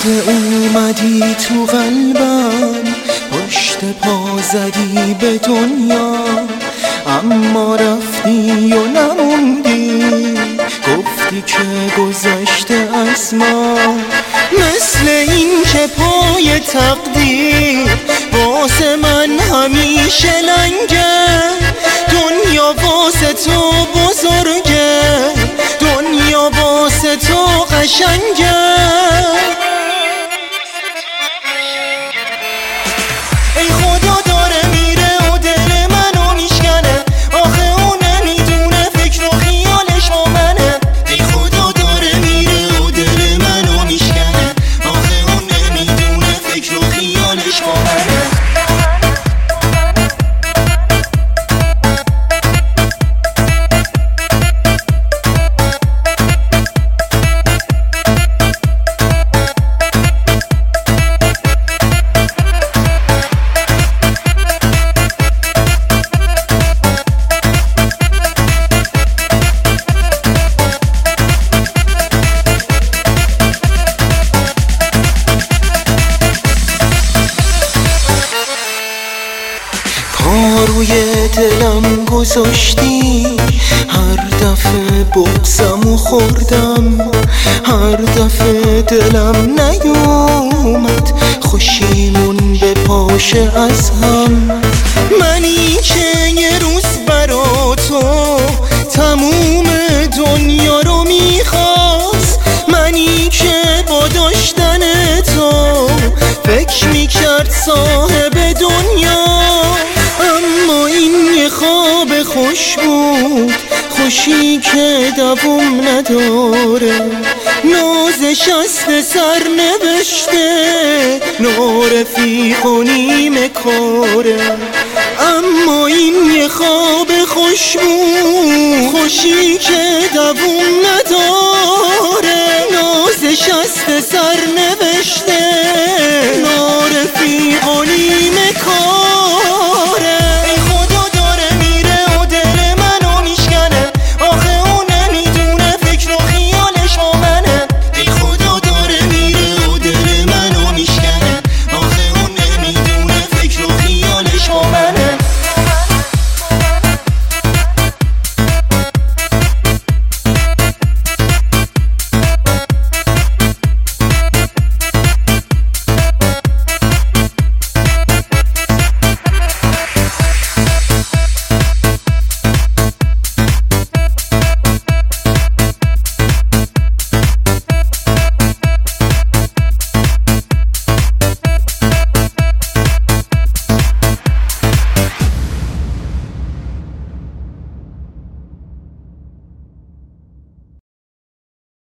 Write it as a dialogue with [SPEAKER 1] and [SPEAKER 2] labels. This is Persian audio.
[SPEAKER 1] اومدی تو قلبم، پشت پا زدی به دنیا، اما رفتی و نموندی، گفتی که گذشته از ما. مثل این که پای تقدیر واسه من همیشه لنگه، دنیا واسه تو بزرگه، دنیا واسه تو قشنگه. ای خدا داره میره و دل منو میشکنه، آخه اون نمیدونه فکر و خیالش با منه. ای خدا داره میره و دل منو میشکنه، آخه اون نمیدونه فکر و خیالش با منه. پا روی دلم گذاشتی، هر دفعه بغضمو خوردم، هر دفعه دلم نیومد خوشیمون به پاشه از هم. منی که یه روز برا تو تموم دنیا رو میخواست، منی که با داشتن تو فکر میکرد صاحب دنیا. اما این یه خواب خوش بود، خوشی که دوام نداره، نازش است سر نوشته، نارفیق و نیمه کاره. اما این یه خواب خوش بود، خوشی که دوام